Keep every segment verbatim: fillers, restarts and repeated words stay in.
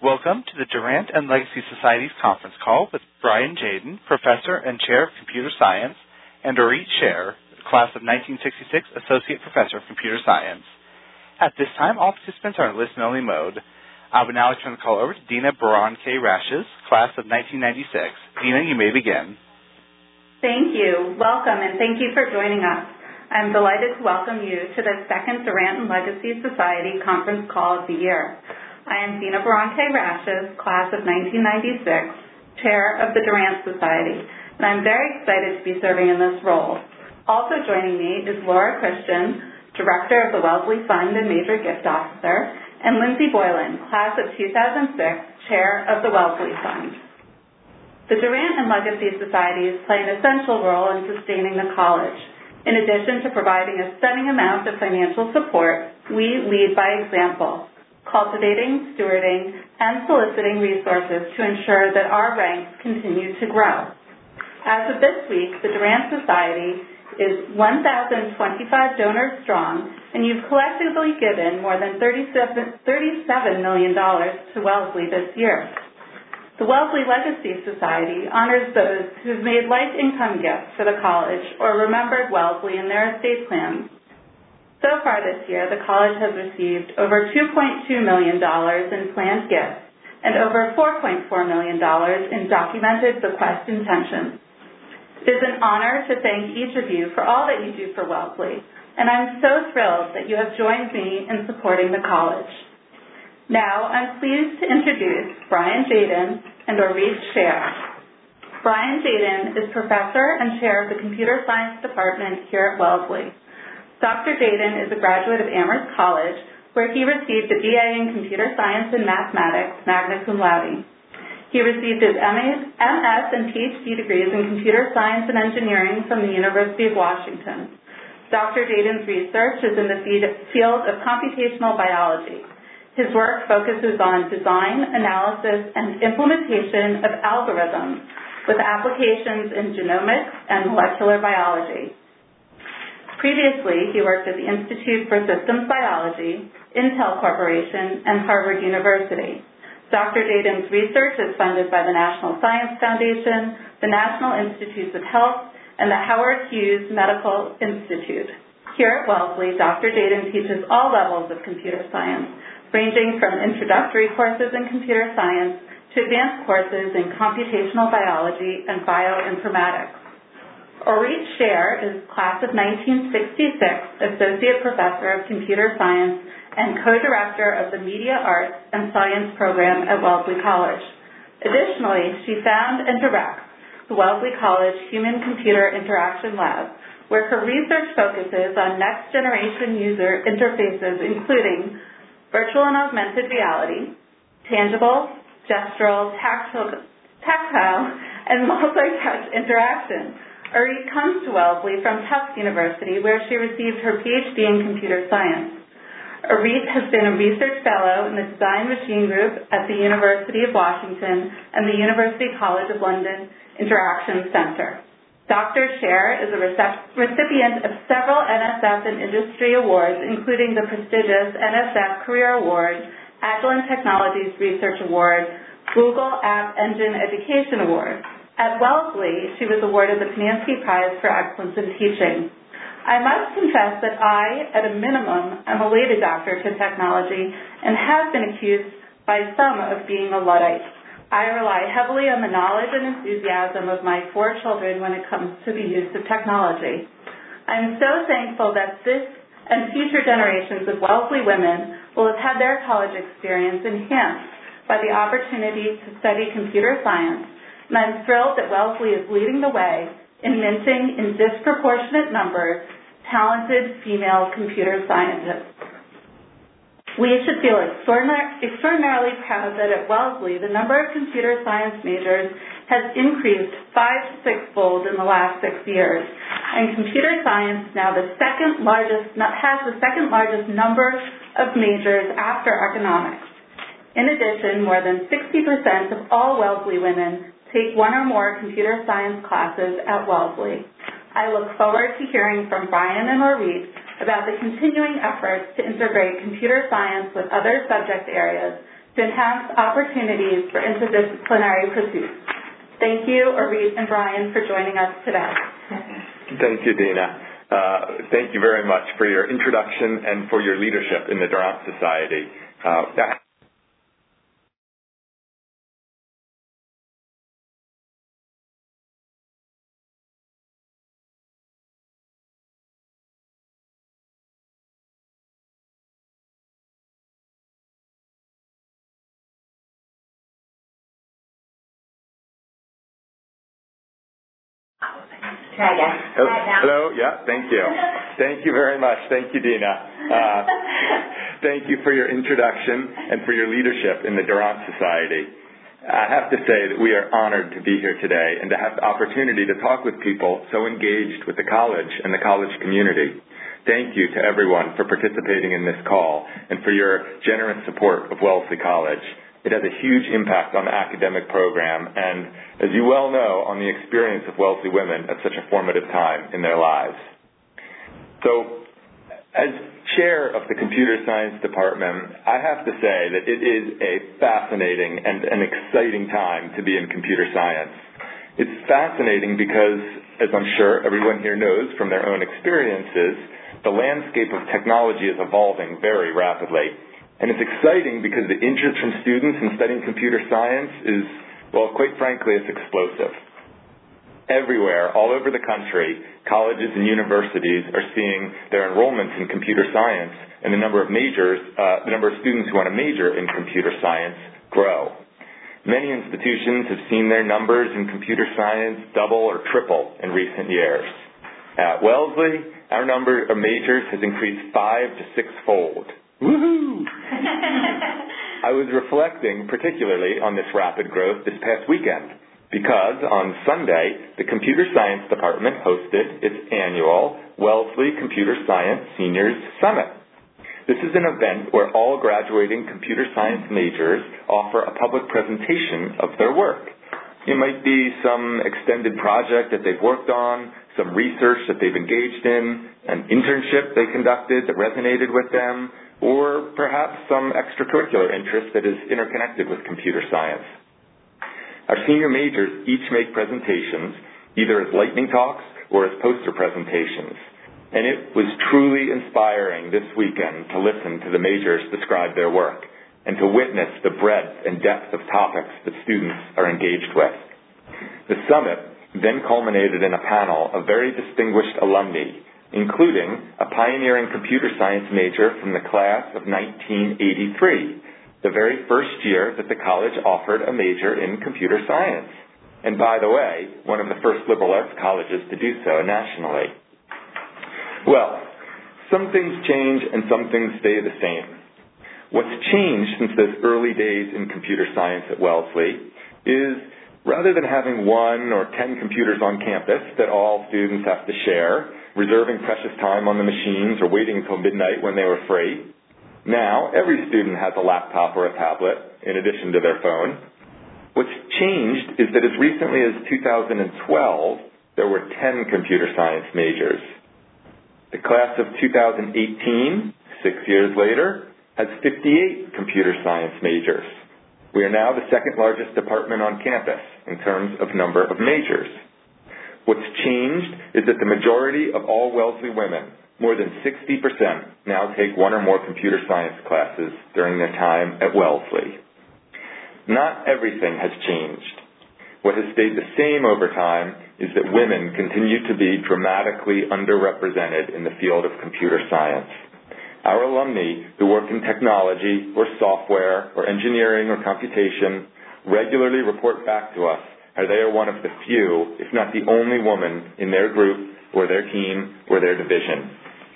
Welcome to the Durant and Legacy Society's conference call with Brian Jayden, Professor and Chair of Computer Science, and Orit Sher, Class of nineteen sixty-six, Associate Professor of Computer Science. At this time, all participants are in listen-only mode. I would now like to turn the call over to Dina Baran-K-Rashes, Class of nineteen ninety-six. Dina, you may begin. Thank you. Welcome, and thank you for joining us. I'm delighted to welcome you to the second Durant and Legacy Society conference call of the year. I am Dina Baran-K-Rashes, Class of nineteen ninety-six, Chair of the Durant Society, and I'm very excited to be serving in this role. Also joining me is Laura Christian, Director of the Wellesley Fund and Major Gift Officer, and Lindsay Boylan, Class of two thousand six, Chair of the Wellesley Fund. The Durant and Legacy Societies play an essential role in sustaining the college. In addition to providing a stunning amount of financial support, we lead by example, cultivating, stewarding, and soliciting resources to ensure that our ranks continue to grow. As of this week, the Durant Society is one thousand twenty-five donors strong, and you've collectively given more than thirty-seven million dollars to Wellesley this year. The Wellesley Legacy Society honors those who've made life income gifts for the college or remembered Wellesley in their estate plans. So far this year, the college has received over two point two million dollars in planned gifts and over four point four million dollars in documented bequest intentions. It is an honor to thank each of you for all that you do for Wellesley, and I'm so thrilled that you have joined me in supporting the college. Now, I'm pleased to introduce Brian Jayden and Orit Sher. Brian Jayden is Professor and Chair of the Computer Science Department here at Wellesley. Doctor Jayden is a graduate of Amherst College, where he received a B A in Computer Science and Mathematics, magna cum laude. He received his M S and P H D degrees in Computer Science and Engineering from the University of Washington. Doctor Jayden's research is in the field of computational biology. His work focuses on design, analysis, and implementation of algorithms with applications in genomics and molecular biology. Previously, he worked at the Institute for Systems Biology, Intel Corporation, and Harvard University. Doctor Jayden's research is funded by the National Science Foundation, the National Institutes of Health, and the Howard Hughes Medical Institute. Here at Wellesley, Doctor Jayden teaches all levels of computer science, ranging from introductory courses in computer science to advanced courses in computational biology and bioinformatics. Orit Sher is Class of nineteen sixty-six, Associate Professor of Computer Science and Co-Director of the Media Arts and Science Program at Wellesley College. Additionally, she found and directs the Wellesley College Human-Computer Interaction Lab, where her research focuses on next-generation user interfaces, including virtual and augmented reality, tangible, gestural, tactile, tactile and multi-touch interaction. Orit comes to Wellesley from Tufts University, where she received her P H D in computer science. Orit has been a research fellow in the Design Machine Group at the University of Washington and the University College of London Interaction Center. Doctor Sher is a recipient of several N S F and industry awards, including the prestigious N S F Career Award, Agilent Technologies Research Award, Google App Engine Education Award. At Wellesley, she was awarded the Pinansky Prize for Excellence in Teaching. I must confess that I, at a minimum, am a late adopter to technology and have been accused by some of being a Luddite. I rely heavily on the knowledge and enthusiasm of my four children when it comes to the use of technology. I am so thankful that this and future generations of Wellesley women will have had their college experience enhanced by the opportunity to study computer science, and I'm thrilled that Wellesley is leading the way in minting in disproportionate numbers talented female computer scientists. We should feel extraordinary, extraordinarily proud that at Wellesley, the number of computer science majors has increased five to six-fold in the last six years, and computer science now the second largest, has the second largest number of majors after economics. In addition, more than sixty percent of all Wellesley women take one or more computer science classes at Wellesley. I look forward to hearing from Brian and Orit about the continuing efforts to integrate computer science with other subject areas to enhance opportunities for interdisciplinary pursuits. Thank you, Orit and Brian, for joining us today. Thank you, Dina. Uh, thank you very much for your introduction and for your leadership in the Durant Society. Uh, that Try again. Hello, hello, yeah, thank you. Thank you very much. Thank you, Dina. Uh, thank you for your introduction and for your leadership in the Durant Society. I have to say that we are honored to be here today and to have the opportunity to talk with people so engaged with the college and the college community. Thank you to everyone for participating in this call and for your generous support of Wellesley College. It has a huge impact on the academic program and, as you well know, on the experience of Wellesley women at such a formative time in their lives. So, as chair of the Computer Science Department, I have to say that it is a fascinating and an exciting time to be in computer science. It's fascinating because, as I'm sure everyone here knows from their own experiences, the landscape of technology is evolving very rapidly. And it's exciting because the interest from students in studying computer science is, well, quite frankly, it's explosive. Everywhere, all over the country, colleges and universities are seeing their enrollments in computer science and the number of majors, uh, the number of students who want to major in computer science grow. Many institutions have seen their numbers in computer science double or triple in recent years. At Wellesley, our number of majors has increased five to six-fold. Woohoo! I was reflecting particularly on this rapid growth this past weekend because on Sunday, the Computer Science Department hosted its annual Wellesley Computer Science Seniors Summit. This is an event where all graduating computer science majors offer a public presentation of their work. It might be some extended project that they've worked on, some research that they've engaged in, an internship they conducted that resonated with them, or perhaps some extracurricular interest that is interconnected with computer science. Our senior majors each make presentations, either as lightning talks or as poster presentations. And it was truly inspiring this weekend to listen to the majors describe their work and to witness the breadth and depth of topics that students are engaged with. The summit then culminated in a panel of very distinguished alumni, including a pioneering computer science major from the class of nineteen eighty-three, the very first year that the college offered a major in computer science. And by the way, one of the first liberal arts colleges to do so nationally. Well, some things change and some things stay the same. What's changed since those early days in computer science at Wellesley is rather than having one or ten computers on campus that all students have to share, reserving precious time on the machines or waiting until midnight when they were free, now every student has a laptop or a tablet in addition to their phone. What's changed is that as recently as two thousand twelve, there were ten computer science majors. The class of two thousand eighteen, six years later, has fifty-eight computer science majors. We are now the second largest department on campus in terms of number of majors. What's changed is that the majority of all Wellesley women, more than sixty percent, now take one or more computer science classes during their time at Wellesley. Not everything has changed. What has stayed the same over time is that women continue to be dramatically underrepresented in the field of computer science. Our alumni who work in technology or software or engineering or computation regularly report back to us how they are one of the few, if not the only woman in their group or their team or their division.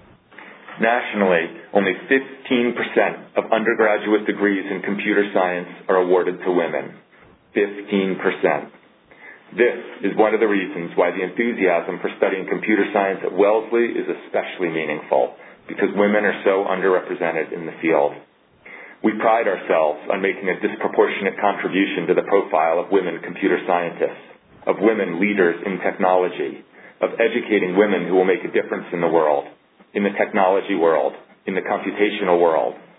Nationally, only fifteen percent of undergraduate degrees in computer science are awarded to women. fifteen percent. This is one of the reasons why the enthusiasm for studying computer science at Wellesley is especially meaningful, because women are so underrepresented in the field. We pride ourselves on making a disproportionate contribution to the profile of women computer scientists, of women leaders in technology, of educating women who will make a difference in the world, in the technology world, in the computational world,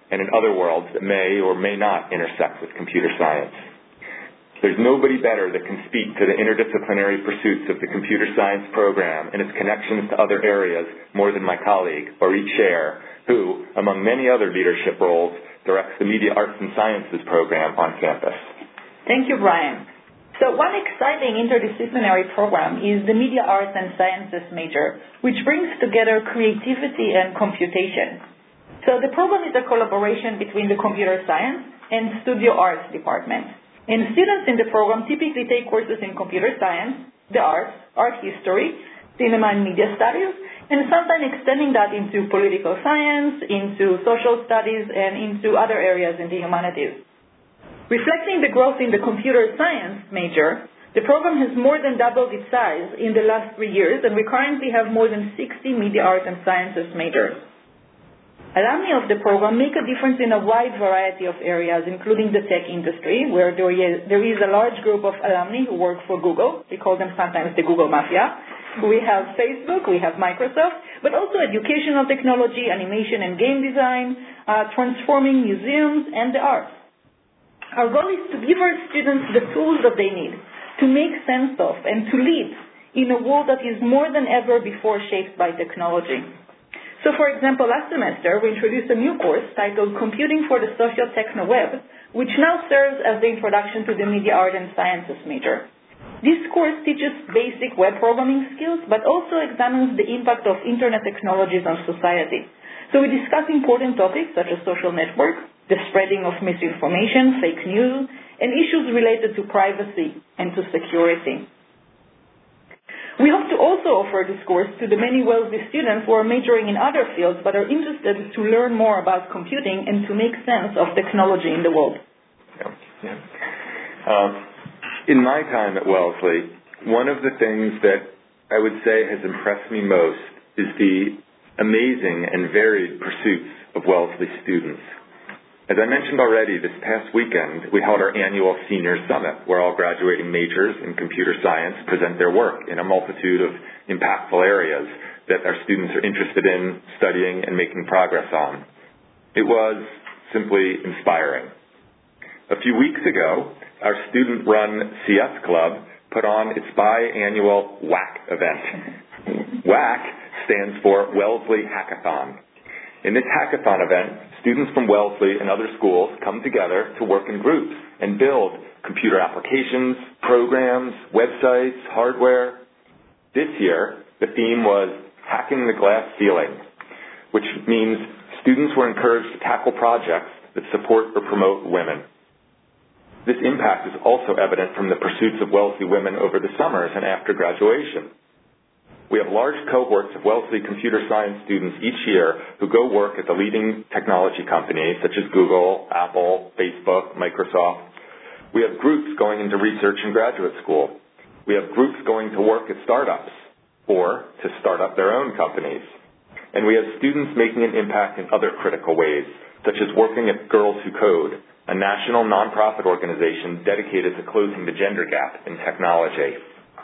and in other worlds that may or may not intersect with computer science. There's nobody better that can speak to the interdisciplinary pursuits of the computer science program and its connections to other areas more than my colleague, Orit Sher, who, among many other leadership roles, directs the Media Arts and Sciences program on campus. Thank you, Brian. So one exciting interdisciplinary program is the Media Arts and Sciences major, which brings together creativity and computation. So the program is a collaboration between the computer science and studio arts department. And students in the program typically take courses in computer science, the arts, art history, cinema and media studies, and sometimes extending that into political science, into social studies, and into other areas in the humanities. Reflecting the growth in the computer science major, the program has more than doubled its size in the last three years, and we currently have more than sixty media arts and sciences majors. Alumni of the program make a difference in a wide variety of areas, including the tech industry, where there is, there is a large group of alumni who work for Google. We call them sometimes the Google Mafia. We have Facebook, we have Microsoft, but also educational technology, animation and game design, uh, transforming museums, and the arts. Our goal is to give our students the tools that they need to make sense of and to lead in a world that is more than ever before shaped by technology. So, for example, last semester, we introduced a new course titled Computing for the Socio-Techno Web, which now serves as the introduction to the Media Art and Sciences major. This course teaches basic web programming skills, but also examines the impact of Internet technologies on society. So we discuss important topics such as social networks, the spreading of misinformation, fake news, and issues related to privacy and to security. We hope to also offer this course to the many Wellesley students who are majoring in other fields but are interested to learn more about computing and to make sense of technology in the world. Yeah, yeah. Uh, in my time at Wellesley, one of the things that I would say has impressed me most is the amazing and varied pursuits of Wellesley students. As I mentioned already, this past weekend, we held our annual Senior Summit, where all graduating majors in computer science present their work in a multitude of impactful areas that our students are interested in studying and making progress on. It was simply inspiring. A few weeks ago, our student-run C S Club put on its biannual W A C event. W A C stands for Wellesley Hackathon. In this hackathon event, students from Wellesley and other schools come together to work in groups and build computer applications, programs, websites, hardware. This year, the theme was Hacking the Glass Ceiling, which means students were encouraged to tackle projects that support or promote women. This impact is also evident from the pursuits of Wellesley women over the summers and after graduation. We have large cohorts of Wellesley computer science students each year who go work at the leading technology companies such as Google, Apple, Facebook, Microsoft. We have groups going into research and graduate school. We have groups going to work at startups or to start up their own companies. And we have students making an impact in other critical ways, such as working at Girls Who Code, a national nonprofit organization dedicated to closing the gender gap in technology.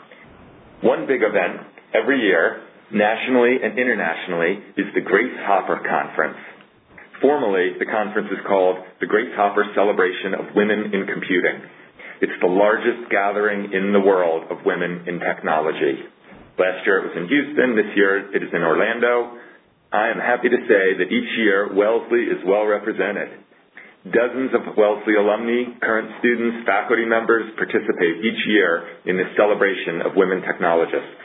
One big event every year, nationally and internationally, is the Grace Hopper Conference. Formally, the conference is called the Grace Hopper Celebration of Women in Computing. It's the largest gathering in the world of women in technology. Last year it was in Houston. This year it is in Orlando. I am happy to say that each year Wellesley is well represented. Dozens of Wellesley alumni, current students, faculty members participate each year in this celebration of women technologists.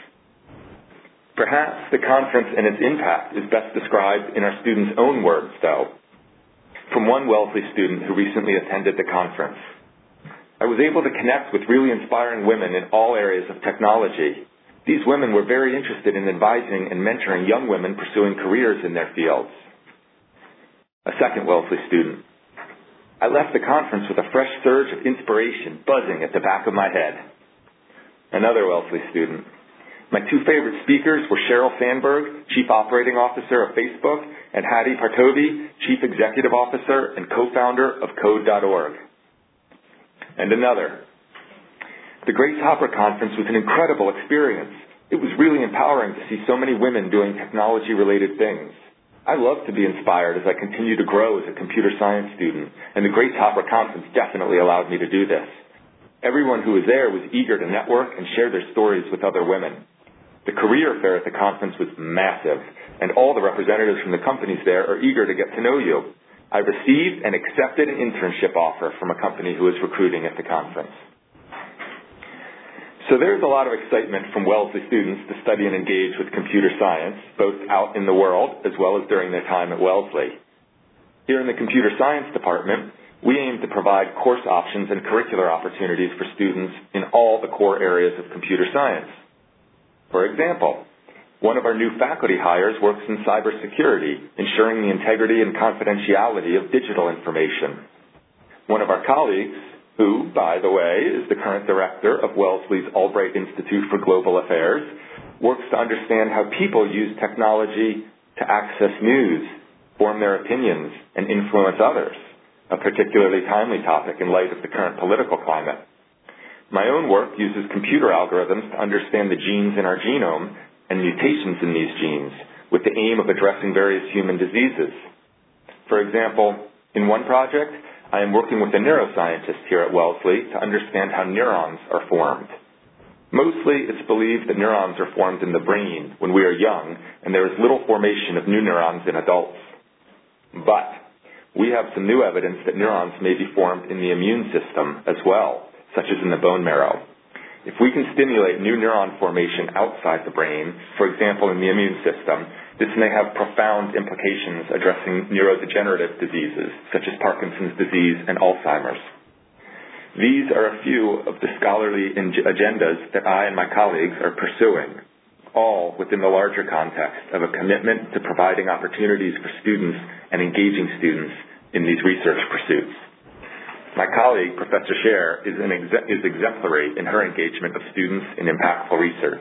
Perhaps the conference and its impact is best described in our students' own words, though. From one Wellesley student who recently attended the conference, I was able to connect with really inspiring women in all areas of technology. These women were very interested in advising and mentoring young women pursuing careers in their fields. A second Wellesley student. I left the conference with a fresh surge of inspiration buzzing at the back of my head. Another Wellesley student. My two favorite speakers were Sheryl Sandberg, Chief Operating Officer of Facebook, and Hadi Partovi, Chief Executive Officer and co-founder of Code dot org. And another. The Grace Hopper Conference was an incredible experience. It was really empowering to see so many women doing technology-related things. I love to be inspired as I continue to grow as a computer science student, and the Great Hopper Conference definitely allowed me to do this. Everyone who was there was eager to network and share their stories with other women. The career fair at the conference was massive, and all the representatives from the companies there are eager to get to know you. I received and accepted an internship offer from a company who was recruiting at the conference. So there's a lot of excitement from Wellesley students to study and engage with computer science, both out in the world as well as during their time at Wellesley. Here in the computer science department, we aim to provide course options and curricular opportunities for students in all the core areas of computer science. For example, one of our new faculty hires works in cybersecurity, ensuring the integrity and confidentiality of digital information. One of our colleagues, who, by the way, is the current director of Wellesley's Albright Institute for Global Affairs, works to understand how people use technology to access news, form their opinions, and influence others, a particularly timely topic in light of the current political climate. My own work uses computer algorithms to understand the genes in our genome and mutations in these genes, with the aim of addressing various human diseases. For example, in one project, I am working with a neuroscientist here at Wellesley to understand how neurons are formed. Mostly, it's believed that neurons are formed in the brain when we are young, and there is little formation of new neurons in adults. But we have some new evidence that neurons may be formed in the immune system as well, such as in the bone marrow. If we can stimulate new neuron formation outside the brain, for example in the immune system, this may have profound implications addressing neurodegenerative diseases, such as Parkinson's disease and Alzheimer's. These are a few of the scholarly agendas that I and my colleagues are pursuing, all within the larger context of a commitment to providing opportunities for students and engaging students in these research pursuits. My colleague, Professor Scher, is, an exe- is exemplary in her engagement of students in impactful research.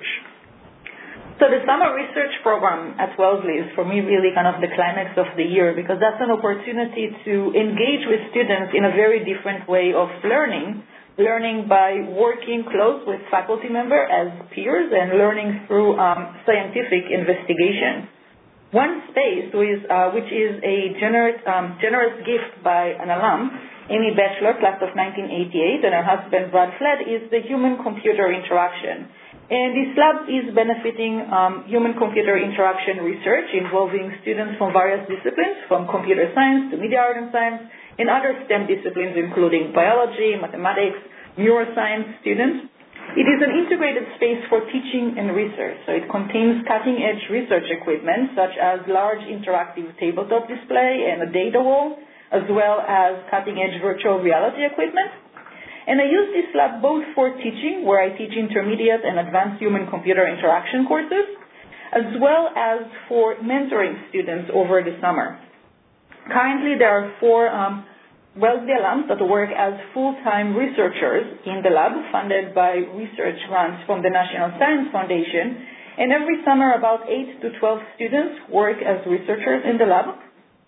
So the summer research program at Wellesley is for me really kind of the climax of the year, because that's an opportunity to engage with students in a very different way of learning, learning by working close with faculty members as peers and learning through um, scientific investigation. One space which, uh, which is a generous, um, generous gift by an alum, Amy Batchelor, class of nineteen eighty-eight, and her husband Brad Fled, is the human-computer interaction. And this lab is benefiting um, human-computer interaction research involving students from various disciplines, from computer science to media art and science, and other STEM disciplines including biology, mathematics, neuroscience students. It is an integrated space for teaching and research, so it contains cutting-edge research equipment such as large interactive tabletop display and a data wall, as well as cutting-edge virtual reality equipment. And I use this lab both for teaching, where I teach intermediate and advanced human-computer interaction courses, as well as for mentoring students over the summer. Currently, there are four um, Wellesley alums that work as full-time researchers in the lab, funded by research grants from the National Science Foundation. And every summer, about eight to twelve students work as researchers in the lab.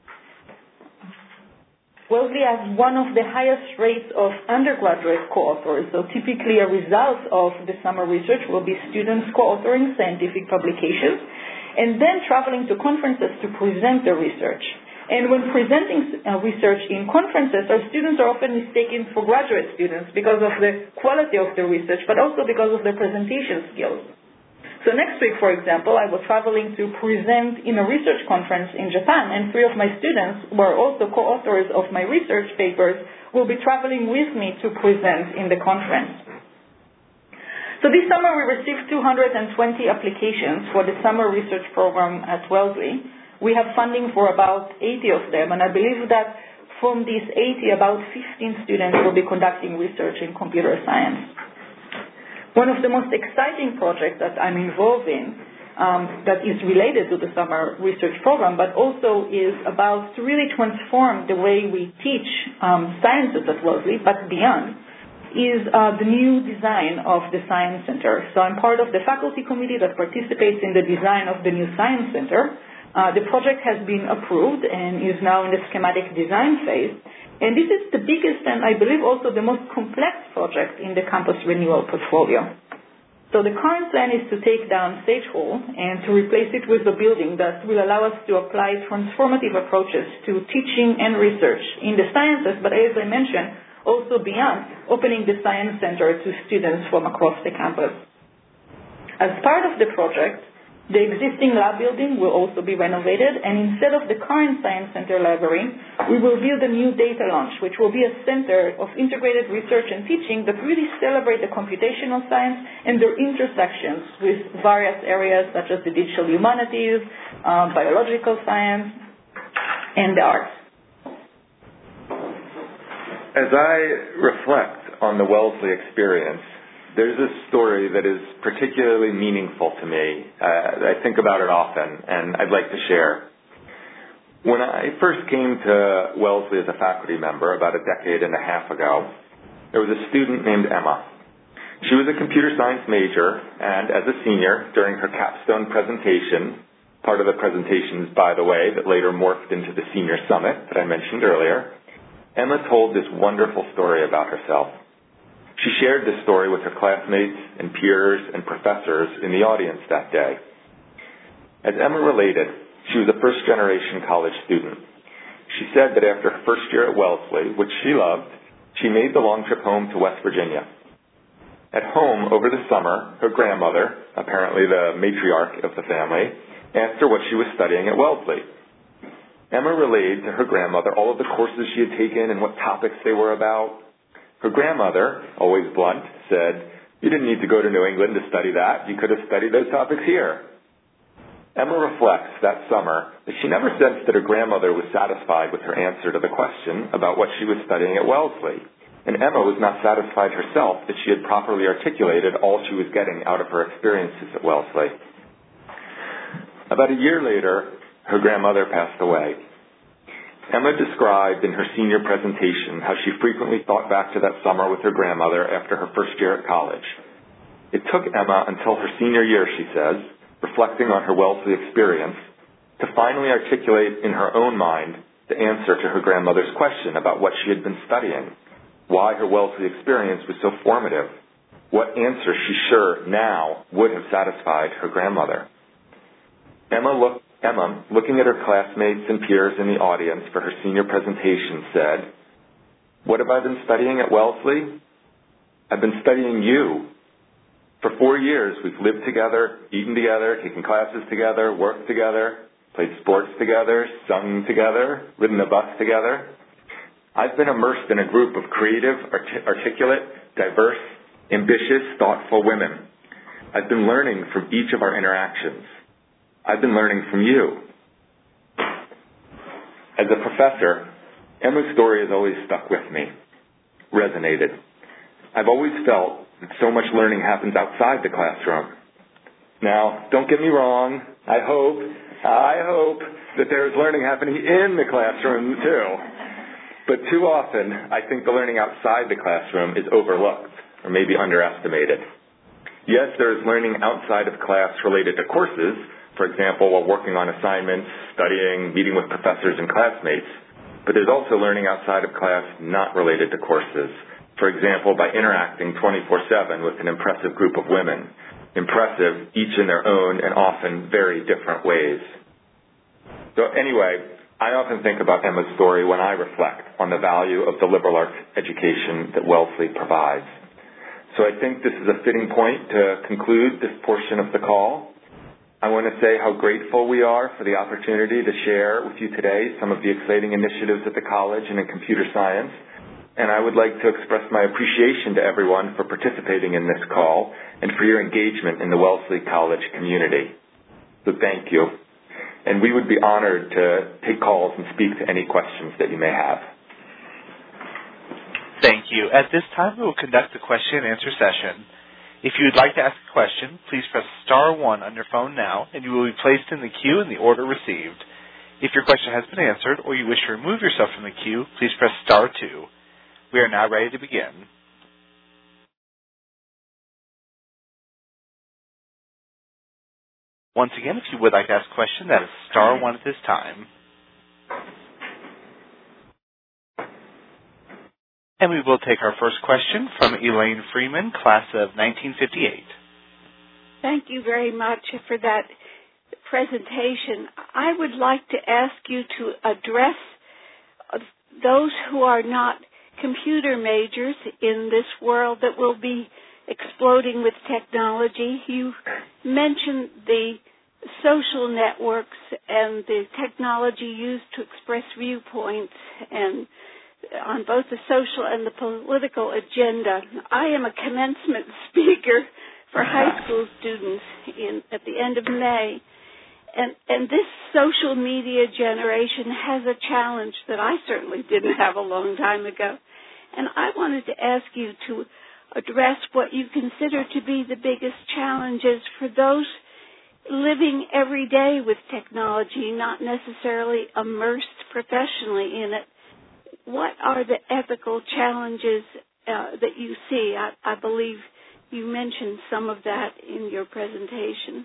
Wellesley has one of the highest rates of undergraduate co-authors, so typically a result of the summer research will be students co-authoring scientific publications and then traveling to conferences to present their research. And when presenting uh, research in conferences, our students are often mistaken for graduate students because of the quality of the research, but also because of their presentation skills. So next week, for example, I was traveling to present in a research conference in Japan, and three of my students, who are also co-authors of my research papers, will be traveling with me to present in the conference. So this summer we received two hundred twenty applications for the summer research program at Wellesley. We have funding for about eighty of them, and I believe that from these eighty, about fifteen students will be conducting research in computer science. One of the most exciting projects that I'm involved in um, that is related to the summer research program, but also is about to really transform the way we teach um, sciences at Wellesley, but beyond, is uh, the new design of the Science Center. So I'm part of the faculty committee that participates in the design of the new Science Center. Uh, the project has been approved and is now in the schematic design phase. And this is the biggest and I believe also the most complex project in the campus renewal portfolio. So the current plan is to take down Sage Hall and to replace it with a building that will allow us to apply transformative approaches to teaching and research in the sciences, but as I mentioned, also beyond, opening the Science Center to students from across the campus. As part of the project, the existing lab building will also be renovated, and instead of the current Science Center library, we will build a new data launch, which will be a center of integrated research and teaching that really celebrate the computational science and their intersections with various areas such as the digital humanities, uh, biological science, and the arts. As I reflect on the Wellesley experience, there's a story that is particularly meaningful to me. Uh, I think about it often, and I'd like to share. When I first came to Wellesley as a faculty member about a decade and a half ago, there was a student named Emma. She was a computer science major, and as a senior, during her capstone presentation, part of the presentations, by the way, that later morphed into the Senior Summit that I mentioned earlier, Emma told this wonderful story about herself. She shared this story with her classmates and peers and professors in the audience that day. As Emma related, she was a first-generation college student. She said that after her first year at Wellesley, which she loved, she made the long trip home to West Virginia. At home, over the summer, her grandmother, apparently the matriarch of the family, asked her what she was studying at Wellesley. Emma relayed to her grandmother all of the courses she had taken and what topics they were about. Her grandmother, always blunt, said, "You didn't need to go to New England to study that. You could have studied those topics here." Emma reflects that summer that she never sensed that her grandmother was satisfied with her answer to the question about what she was studying at Wellesley. And Emma was not satisfied herself that she had properly articulated all she was getting out of her experiences at Wellesley. About a year later, her grandmother passed away. Emma described in her senior presentation how she frequently thought back to that summer with her grandmother after her first year at college. It took Emma until her senior year, she says, reflecting on her Wellesley experience, to finally articulate in her own mind the answer to her grandmother's question about what she had been studying, why her Wellesley experience was so formative, what answer she's sure now would have satisfied her grandmother. Emma looked Emma, looking at her classmates and peers in the audience for her senior presentation, said, "What have I been studying at Wellesley? I've been studying you. For four years, we've lived together, eaten together, taken classes together, worked together, played sports together, sung together, ridden a bus together. I've been immersed in a group of creative, art- articulate, diverse, ambitious, thoughtful women. I've been learning from each of our interactions. I've been learning from you." As a professor, Emma's story has always stuck with me, resonated. I've always felt that so much learning happens outside the classroom. Now, don't get me wrong, I hope, I hope that there is learning happening in the classroom too. But too often, I think the learning outside the classroom is overlooked or maybe underestimated. Yes, there is learning outside of class related to courses, for example, while working on assignments, studying, meeting with professors and classmates. But there's also learning outside of class not related to courses. For example, by interacting twenty-four seven with an impressive group of women. Impressive, each in their own and often very different ways. So anyway, I often think about Emma's story when I reflect on the value of the liberal arts education that Wellesley provides. So I think this is a fitting point to conclude this portion of the call. I want to say how grateful we are for the opportunity to share with you today some of the exciting initiatives at the college and in computer science. And I would like to express my appreciation to everyone for participating in this call and for your engagement in the Wellesley College community. So thank you. And we would be honored to take calls and speak to any questions that you may have. Thank you. At this time, we will conduct a question and answer session. If you would like to ask a question, please press star one on your phone now, and you will be placed in the queue in the order received. If your question has been answered or you wish to remove yourself from the queue, please press star two. We are now ready to begin. Once again, if you would like to ask a question, that is star one at this time. And we will take our first question from Elaine Freeman, class of nineteen fifty-eight. Thank you very much for that presentation. I would like to ask you to address those who are not computer majors in this world that will be exploding with technology. You mentioned the social networks and the technology used to express viewpoints and on both the social and the political agenda. I am a commencement speaker for high school students in, at the end of May, and, and this social media generation has a challenge that I certainly didn't have a long time ago. And I wanted to ask you to address what you consider to be the biggest challenges for those living every day with technology, not necessarily immersed professionally in it. What are the ethical challenges uh, that you see? I, I believe you mentioned some of that in your presentation.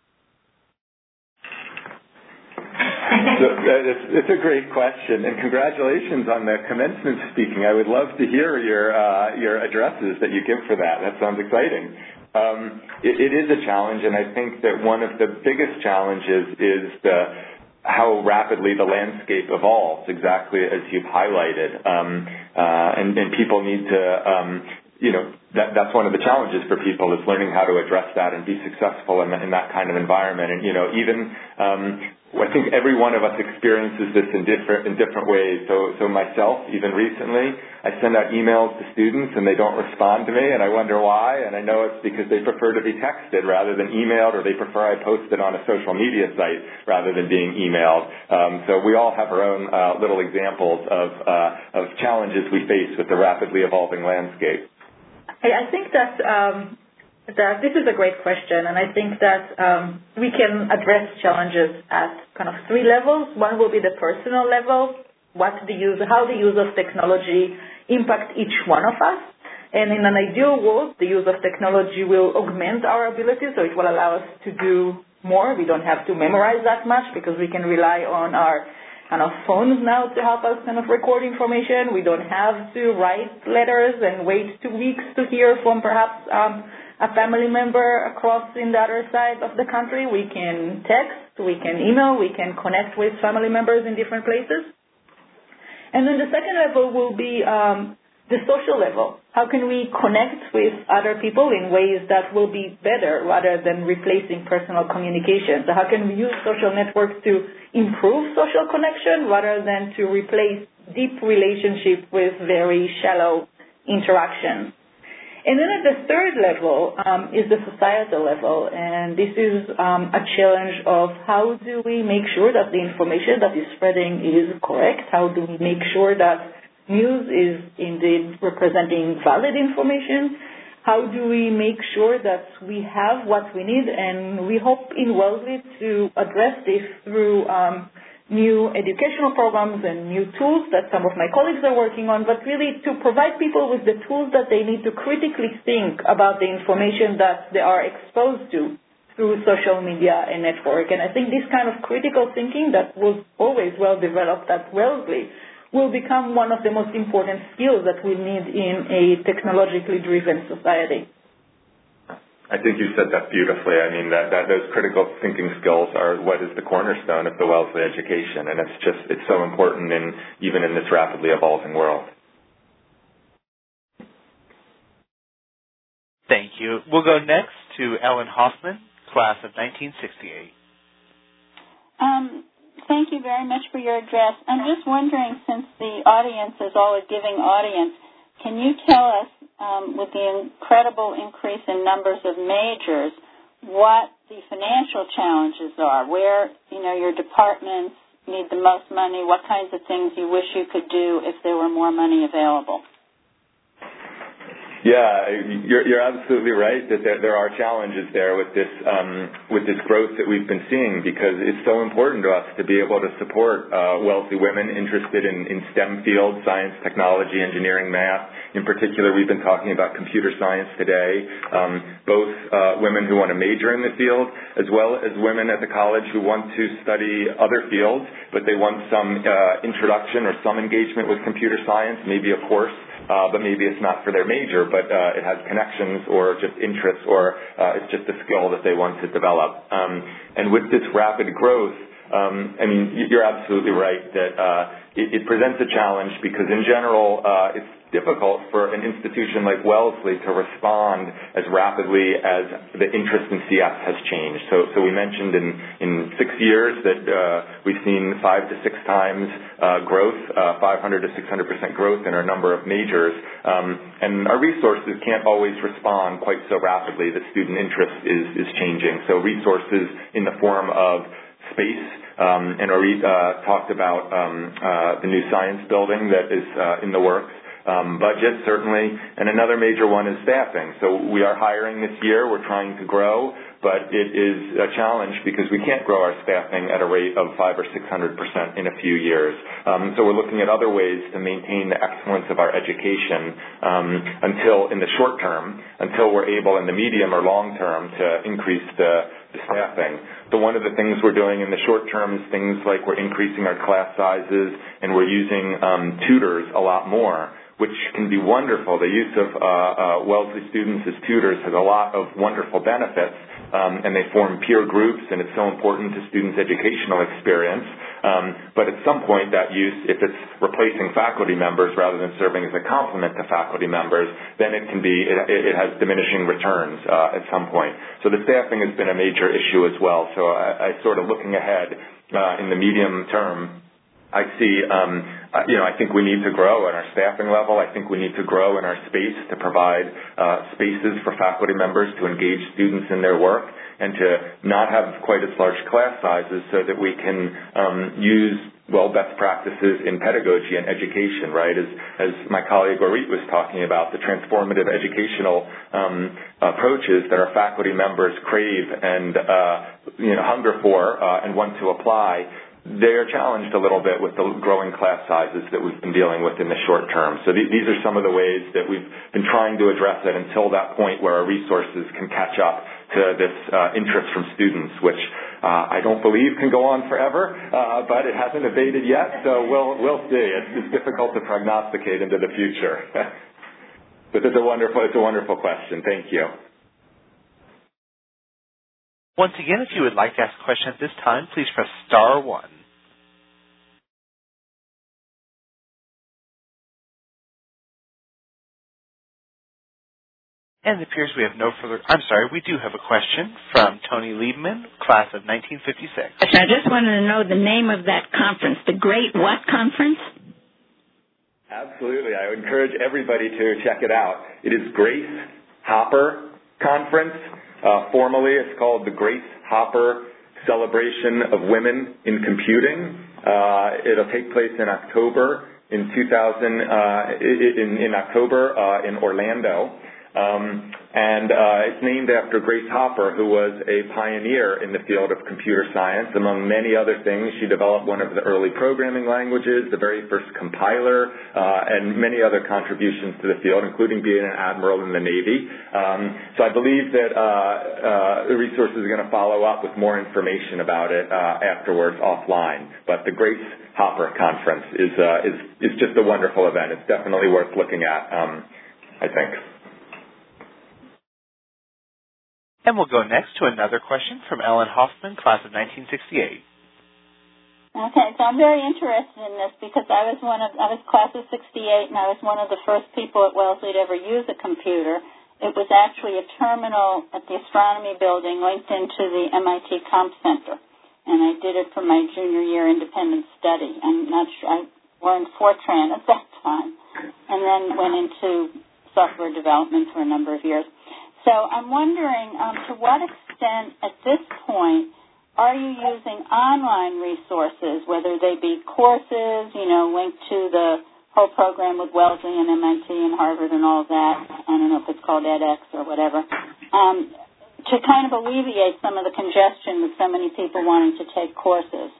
So, uh, it's, it's a great question, and congratulations on the commencement speaking. I would love to hear your uh, your addresses that you give for that. That sounds exciting. Um, it, it is a challenge, and I think that one of the biggest challenges is the how rapidly the landscape evolves, exactly as you've highlighted. Um, uh, and, and people need to, um, you know, that, that's one of the challenges for people is learning how to address that and be successful in, in that kind of environment. And, you know, even um, I think every one of us experiences this in different in different ways. So, so myself, even recently, I send out emails to students and they don't respond to me, and I wonder why. And I know it's because they prefer to be texted rather than emailed, or they prefer I post it on a social media site rather than being emailed. Um, so we all have our own uh, little examples of uh, of challenges we face with the rapidly evolving landscape. I think that. Um That this is a great question, and I think that um, we can address challenges at kind of three levels. One will be the personal level, what the use, how the use of technology impact each one of us. And in an ideal world, the use of technology will augment our abilities, so it will allow us to do more. We don't have to memorize that much because we can rely on our kind of phones now to help us kind of record information. We don't have to write letters and wait two weeks to hear from perhaps um, a family member across in the other side of the country. We can text, we can email, we can connect with family members in different places. And then the second level will be um, the social level. How can we connect with other people in ways that will be better rather than replacing personal communication? So how can we use social networks to improve social connection rather than to replace deep relationship with very shallow interaction? And then at the third level um, is the societal level, and this is um, a challenge of how do we make sure that the information that is spreading is correct? How do we make sure that news is indeed representing valid information? How do we make sure that we have what we need? And we hope in Wellesley to address this through um, new educational programs and new tools that some of my colleagues are working on, but really to provide people with the tools that they need to critically think about the information that they are exposed to through social media and network. And I think this kind of critical thinking that was always well developed at Wellesley will become one of the most important skills that we need in a technologically driven society. I think you said that beautifully. I mean, that, that those critical thinking skills are what is the cornerstone of the Wellesley education, and it's just, it's so important in, even in this rapidly evolving world. Thank you. We'll go next to Ellen Hoffman, class of nineteen sixty-eight. Um, thank you very much for your address. I'm just wondering, since the audience is all a giving audience, can you tell us, Um, with the incredible increase in numbers of majors, what the financial challenges are, where, you know, your departments need the most money, what kinds of things you wish you could do if there were more money available? Yeah, you're, you're absolutely right that there, there are challenges there with this um, with this growth that we've been seeing, because it's so important to us to be able to support uh, wealthy women interested in, in STEM fields, science, technology, engineering, math. In particular, we've been talking about computer science today, um, both uh, women who want to major in the field as well as women at the college who want to study other fields, but they want some uh, introduction or some engagement with computer science, maybe a course uh, but maybe it's not for their major, but uh, it has connections or just interests, or uh, it's just a skill that they want to develop. Um, and with this rapid growth, um, I mean, you're absolutely right that uh, it, it presents a challenge because in general, uh, it's difficult for an institution like Wellesley to respond as rapidly as the interest in C F has changed. So, so we mentioned in, in six years that uh, we've seen five to six times uh, growth, uh, five hundred to six hundred percent growth in our number of majors. Um, and our resources can't always respond quite so rapidly. The student interest is, is changing. So resources in the form of space, um, and Orit uh, talked about um, uh, the new science building that is uh, in the works. Um, budget, certainly, and another major one is staffing. So we are hiring this year. We're trying to grow, but it is a challenge because we can't grow our staffing at a rate of five or six hundred percent in a few years. Um, so we're looking at other ways to maintain the excellence of our education um, until, in the short term, until we're able in the medium or long term to increase the, the staffing. So one of the things we're doing in the short term is things like we're increasing our class sizes and we're using um, tutors a lot more, which can be wonderful. The use of uh, uh, Wellesley students as tutors has a lot of wonderful benefits, um, and they form peer groups, and it's so important to students' educational experience. Um, but at some point, that use, if it's replacing faculty members rather than serving as a complement to faculty members, then it can be, it, it has diminishing returns uh, at some point. So the staffing has been a major issue as well. So I, I sort of looking ahead uh, in the medium term, I see, um, uh, you know, I think we need to grow at our staffing level. I think we need to grow in our space to provide uh, spaces for faculty members to engage students in their work and to not have quite as large class sizes so that we can um, use, well, best practices in pedagogy and education, right? As, as my colleague Orit was talking about, the transformative educational um, approaches that our faculty members crave and, uh, you know, hunger for uh, and want to apply, they are challenged a little bit with the growing class sizes that we've been dealing with in the short term. So th- these are some of the ways that we've been trying to address it until that point where our resources can catch up to this uh, interest from students, which uh, I don't believe can go on forever, uh, but it hasn't abated yet, so we'll, we'll see. It's, it's difficult to prognosticate into the future. But it's a wonderful, it's a wonderful question. Thank you. Once again, if you would like to ask a question at this time, please press star one. And it appears we have no further, I'm sorry, we do have a question from Tony Liebman, class of nineteen fifty-six. I just wanted to know the name of that conference, the Great what Conference? Absolutely. I would encourage everybody to check it out. It is Grace Hopper Conference. Uh, formally, it's called the Grace Hopper Celebration of Women in Computing. Uh, it'll take place in October in two thousand, uh, in, in October uh, in Orlando. Um, and uh, it's named after Grace Hopper, who was a pioneer in the field of computer science. Among many other things, she developed one of the early programming languages, the very first compiler, uh, and many other contributions to the field, including being an admiral in the Navy. Um, so I believe that uh, uh, the resources are going to follow up with more information about it uh, afterwards offline. But the Grace Hopper Conference is, uh, is, is just a wonderful event. It's definitely worth looking at, um, I think. And we'll go next to another question from Ellen Hoffman, class of nineteen sixty-eight. Okay, so I'm very interested in this because I was one of I was class of sixty-eight, and I was one of the first people at Wellesley to ever use a computer. It was actually a terminal at the astronomy building linked into the M I T Comp Center, and I did it for my junior year independent study. I'm not sure I learned Fortran at that time, and then went into software development for a number of years. So I'm wondering, um, to what extent at this point are you using online resources, whether they be courses, you know, linked to the whole program with Wellesley and M I T and Harvard and all that, I don't know if it's called edX or whatever, um, to kind of alleviate some of the congestion with so many people wanting to take courses?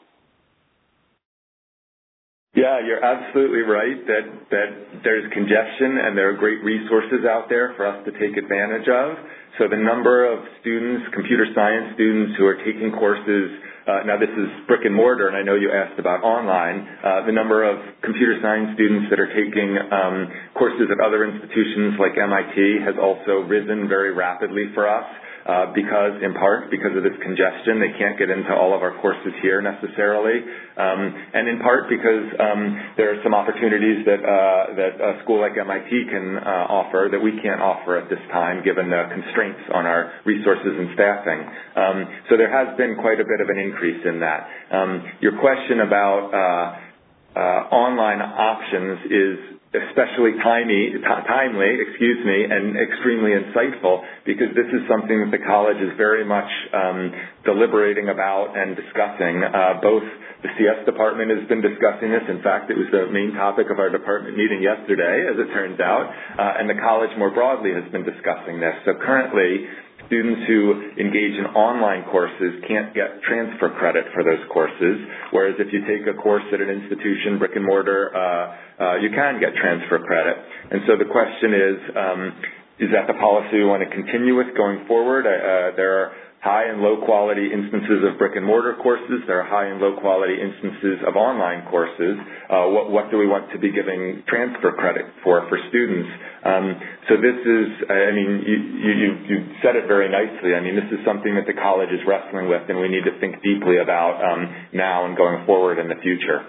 Yeah, you're absolutely right that, that there's congestion and there are great resources out there for us to take advantage of. So the number of students, computer science students who are taking courses uh, now this is brick and mortar, and I know you asked about online, uh, the number of computer science students that are taking um, courses at other institutions like M I T has also risen very rapidly for us. Uh, because, in part, because of this congestion, they can't get into all of our courses here necessarily, um, and in part because um, there are some opportunities that uh, that a school like M I T can uh, offer that we can't offer at this time, given the constraints on our resources and staffing. Um, so there has been quite a bit of an increase in that. Um, your question about uh, uh, online options is especially timely, timely, excuse me, and extremely insightful, because this is something that the college is very much um, deliberating about and discussing. Uh, both the C S department has been discussing this. In fact, it was the main topic of our department meeting yesterday, as it turns out, uh, and the college more broadly has been discussing this. So currently, students who engage in online courses can't get transfer credit for those courses, whereas if you take a course at an institution, brick and mortar, uh, uh, you can get transfer credit. And so the question is, um, is that the policy we want to continue with going forward? Uh, there are high and low quality instances of brick and mortar courses. There are high and low quality instances of online courses. Uh, what, what do we want to be giving transfer credit for for students? Um, so this is, I mean, you, you, you said it very nicely. I mean, this is something that the college is wrestling with, and we need to think deeply about um, now and going forward in the future.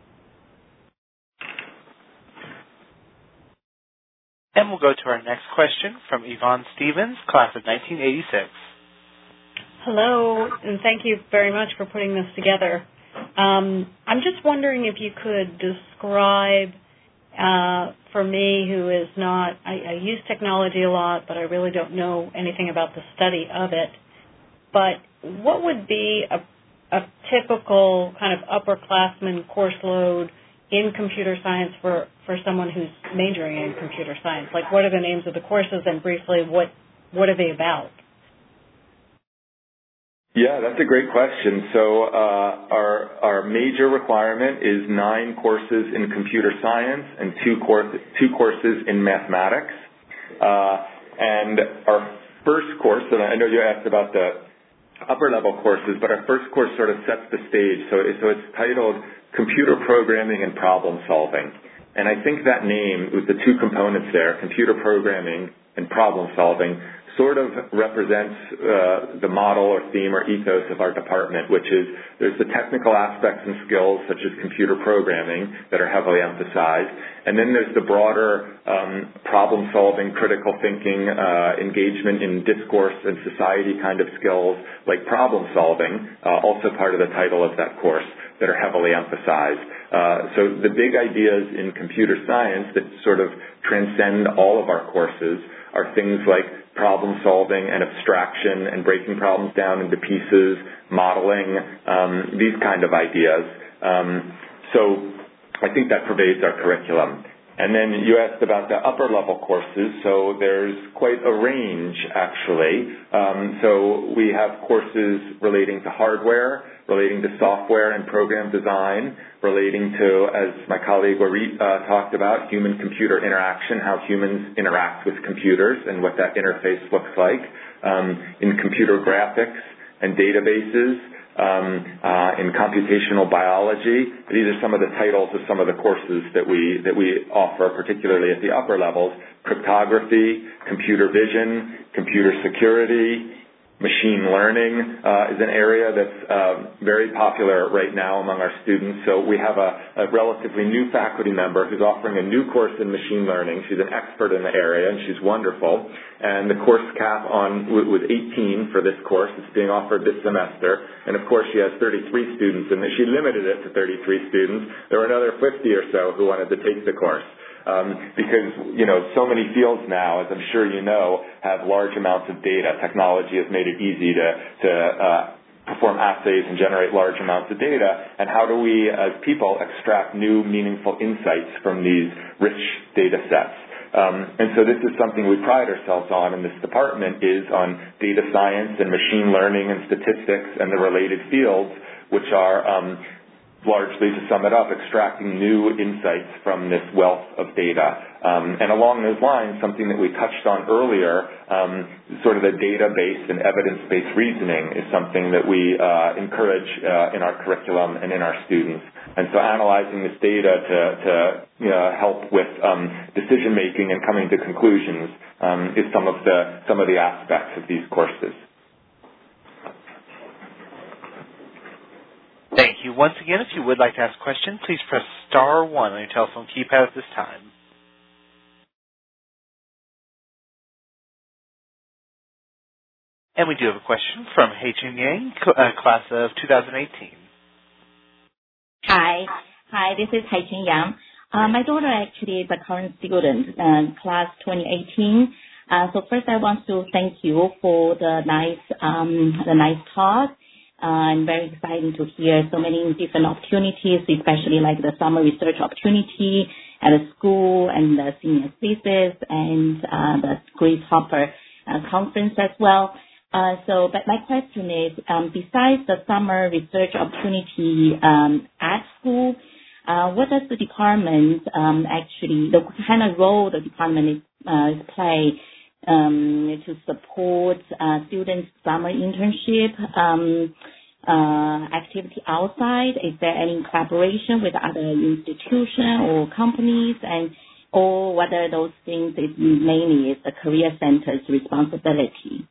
And we'll go to our next question from Yvonne Stevens, class of nineteen eighty-six. Hello, and thank you very much for putting this together. Um, I'm just wondering if you could describe, uh, for me who is not, I, I use technology a lot, but I really don't know anything about the study of it, but what would be a, a typical kind of upperclassman course load in computer science for, for someone who's majoring in computer science? Like, what are the names of the courses, and briefly, what, what are they about? Yeah, that's a great question. So uh, our our major requirement is nine courses in computer science and two course, two courses in mathematics. Uh, and our first course, and I know you asked about the upper level courses, but our first course sort of sets the stage. So, so it's titled Computer Programming and Problem Solving. And I think that name, with the two components there, computer programming and problem solving, sort of represents uh, the model or theme or ethos of our department, which is there's the technical aspects and skills such as computer programming that are heavily emphasized, and then there's the broader um, problem-solving, critical thinking, uh, engagement in discourse and society kind of skills like problem solving, uh, also part of the title of that course, that are heavily emphasized. Uh, so the big ideas in computer science that sort of transcend all of our courses are things like problem solving and abstraction and breaking problems down into pieces, modeling, um, these kind of ideas. Um, so I think that pervades our curriculum. And then you asked about the upper level courses, so there's quite a range actually. Um, so we have courses relating to hardware, relating to software and program design, relating to, as my colleague Orit uh, talked about, human-computer interaction, how humans interact with computers and what that interface looks like, um, in computer graphics and databases, um, uh, in computational biology. These are some of the titles of some of the courses that we that we offer, particularly at the upper levels: cryptography, computer vision, computer security. Machine learning uh, is an area that's uh, very popular right now among our students. So we have a, a relatively new faculty member who's offering a new course in machine learning. She's an expert in the area, and she's wonderful. And the course cap on was eighteen for this course. It's being offered this semester. And, of course, she has thirty-three students, and she limited it to thirty-three students. There were another fifty or so who wanted to take the course. Um, because, you know, so many fields now, as I'm sure you know, have large amounts of data. Technology has made it easy to, to uh, perform assays and generate large amounts of data. And how do we, as people, extract new, meaningful insights from these rich data sets? Um, and so this is something we pride ourselves on in this department, is on data science and machine learning and statistics and the related fields, which are um, largely, to sum it up, extracting new insights from this wealth of data. Um, and along those lines, something that we touched on earlier, um, sort of the data-based and evidence-based reasoning is something that we uh, encourage uh, in our curriculum and in our students. And so analyzing this data to, to you know, help with um, decision-making and coming to conclusions um, is some of the some of the aspects of these courses. Thank you. Once again, if you would like to ask a question, please press star one on your telephone keypad at this time. And we do have a question from Hei-Chun Yang, uh, class of two thousand eighteen. Hi. Hi, this is Hei-Chun Yang. Uh, my daughter actually is a current student, uh, class twenty eighteen. Uh, so first I want to thank you for the nice, um, the nice talk. Uh, and very exciting to hear so many different opportunities, especially like the summer research opportunity at the school and the senior thesis and uh, the Grace Hopper uh, conference as well. Uh, so, but my question is, um, besides the summer research opportunity um, at school, uh, what does the department um, actually, the kind of role the department is, uh, is play um, to support uh, students' summer internship um, uh, activity outside? Is there any collaboration with other institutions or companies, and or whether those things is mainly is the career center's responsibility?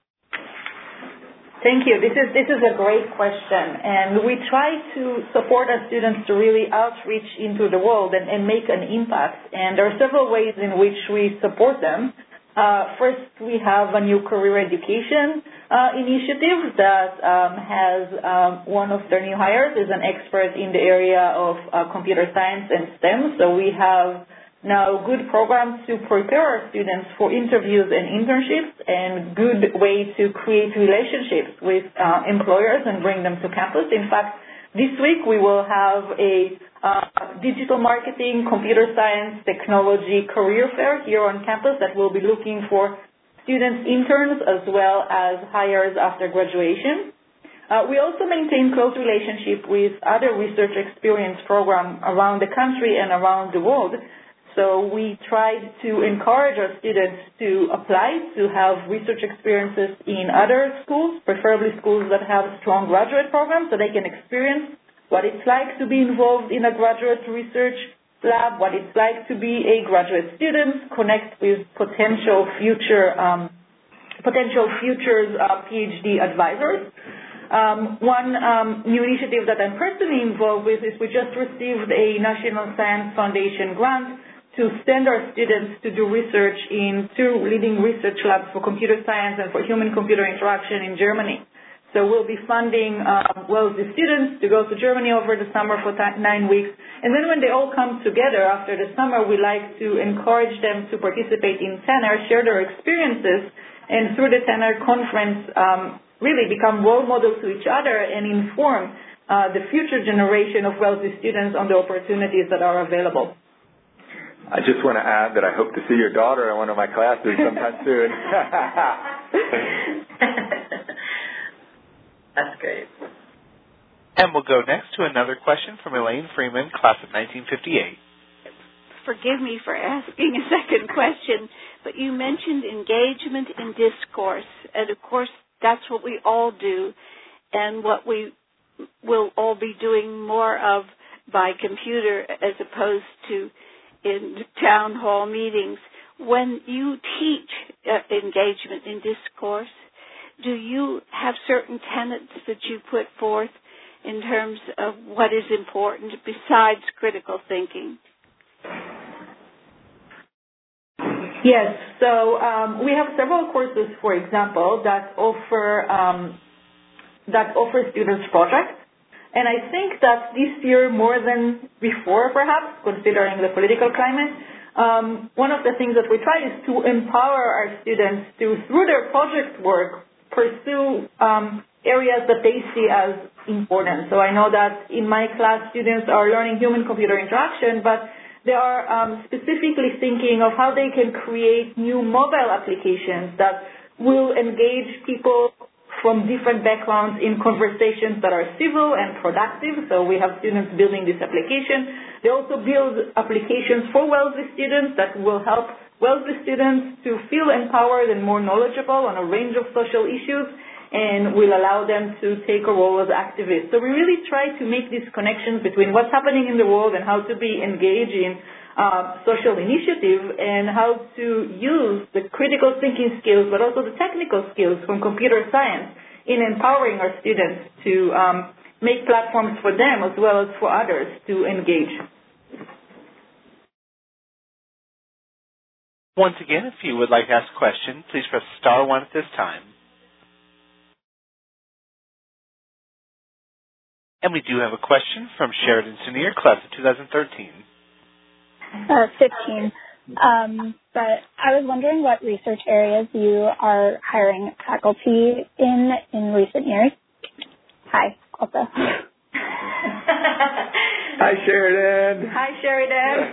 Thank you. This is this is a great question, and we try to support our students to really outreach into the world and, and make an impact. And there are several ways in which we support them. Uh, first, we have a new career education uh, initiative that um, has um, one of their new hires is an expert in the area of uh, computer science and STEM. So we have now good programs to prepare our students for interviews and internships, and good way to create relationships with uh, employers and bring them to campus. In fact, this week we will have a uh, digital marketing, computer science, technology career fair here on campus that will be looking for students, interns, as well as hires after graduation. Uh, we also maintain close relationship with other research experience programs around the country and around the world. So we tried to encourage our students to apply to have research experiences in other schools, preferably schools that have strong graduate programs, so they can experience what it's like to be involved in a graduate research lab, what it's like to be a graduate student, connect with potential future um, potential futures uh, PhD advisors. Um, one um, new initiative that I'm personally involved with is we just received a National Science Foundation grant to send our students to do research in two leading research labs for computer science and for human-computer interaction in Germany. So we'll be funding uh, Wellesley students to go to Germany over the summer for nine weeks. And then when they all come together after the summer, we like to encourage them to participate in Tenor, share their experiences, and through the Tenor conference, um, really become role models to each other and inform uh, the future generation of Wellesley students on the opportunities that are available. I just want to add that I hope to see your daughter in one of my classes sometime soon. That's great. And we'll go next to another question from Elaine Freeman, class of nineteen fifty-eight. Forgive me for asking a second question, but you mentioned engagement in discourse, and of course that's what we all do, and what we will all be doing more of by computer as opposed to in town hall meetings. When you teach uh, engagement in discourse, do you have certain tenets that you put forth in terms of what is important besides critical thinking? Yes. So um, we have several courses, for example, that offer um, that offer students projects. And I think that this year, more than before, perhaps, considering the political climate, um, one of the things that we try is to empower our students to, through their project work, pursue um, areas that they see as important. So I know that in my class, students are learning human-computer interaction, but they are um, specifically thinking of how they can create new mobile applications that will engage people from different backgrounds in conversations that are civil and productive. So we have students building this application. They also build applications for Wellesley students that will help Wellesley students to feel empowered and more knowledgeable on a range of social issues, and will allow them to take a role as activists. So we really try to make these connections between what's happening in the world and how to be engaged in uh, social initiative, and how to use the critical thinking skills, but also the technical skills from computer science in empowering our students to um, make platforms for them as well as for others to engage. Once again, if you would like to ask a question, please press star one at this time. And we do have a question from Sheridan Sunier, class of two thousand thirteen. Uh, fifteen. Um, but I was wondering what research areas you are hiring faculty in in recent years. Hi, also. Hi, Sheridan. Hi, Sheridan.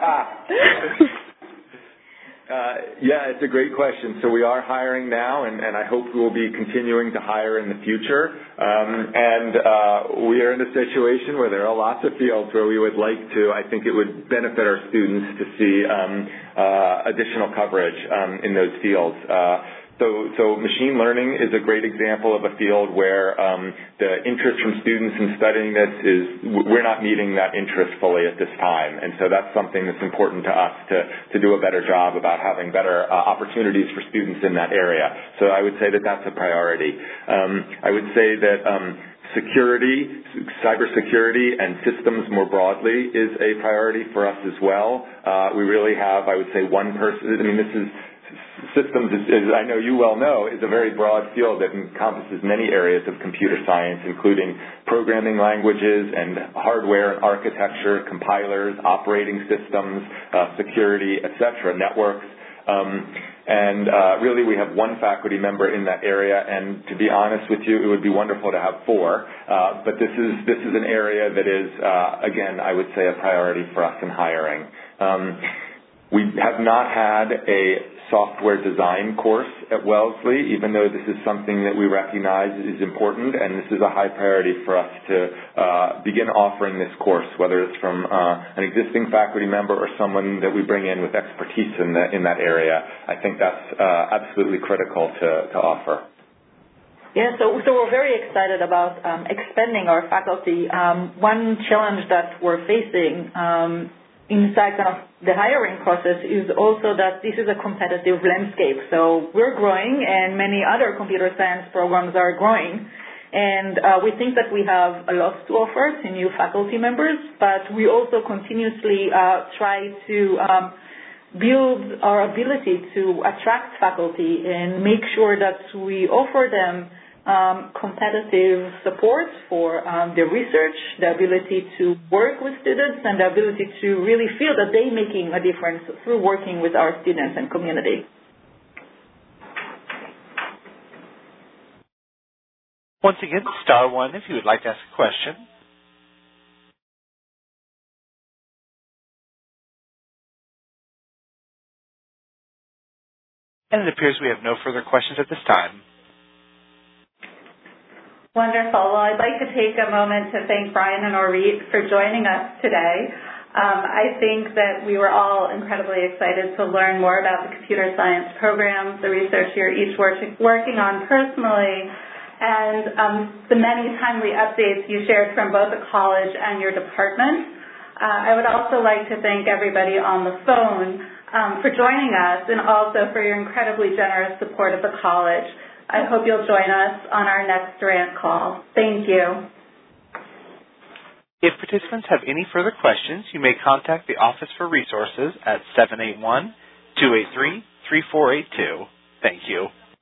Uh, yeah, it's a great question. So we are hiring now, and, and I hope we will be continuing to hire in the future. Um, and uh, we are in a situation where there are lots of fields where we would like to, I think it would benefit our students to see um, uh, additional coverage um, in those fields. Uh, So, so machine learning is a great example of a field where um, the interest from students in studying this is, we're not meeting that interest fully at this time. And so that's something that's important to us to, to do a better job about having better uh, opportunities for students in that area. So I would say that that's a priority. Um, I would say that um, security, cybersecurity, and systems more broadly is a priority for us as well. Uh, we really have, I would say, one person, I mean, this is, systems, is, is, I know you well know, is a very broad field that encompasses many areas of computer science, including programming languages and hardware and architecture, compilers, operating systems, uh, security, et cetera, networks. Um, and uh, really we have one faculty member in that area, and to be honest with you, it would be wonderful to have four. Uh, but this is, this is an area that is, uh, again, I would say a priority for us in hiring. Um, we have not had a software design course at Wellesley, even though this is something that we recognize is important, and this is a high priority for us to uh, begin offering this course, whether it's from uh, an existing faculty member or someone that we bring in with expertise in, the, in that area. I think that's uh, absolutely critical to, to offer. Yeah, so, so we're very excited about um, expanding our faculty. Um, one challenge that we're facing um, inside kind of the hiring process is also that this is a competitive landscape. So we're growing, and many other computer science programs are growing. And uh, we think that we have a lot to offer to new faculty members, but we also continuously uh, try to um, build our ability to attract faculty and make sure that we offer them Um, competitive support for um, their research, the ability to work with students, and the ability to really feel that they're making a difference through working with our students and community. Once again, star one if you would like to ask a question. And it appears we have no further questions at this time. Wonderful. Well, I'd like to take a moment to thank Brian and Orit for joining us today. Um, I think that we were all incredibly excited to learn more about the computer science programs, the research you're each work, working on personally, and um, the many timely updates you shared from both the college and your department. Uh, I would also like to thank everybody on the phone um, for joining us, and also for your incredibly generous support of the college. I hope you'll join us on our next Durant call. Thank you. If participants have any further questions, you may contact the Office for Resources at seven eight one, two eight three, three four eight two. Thank you.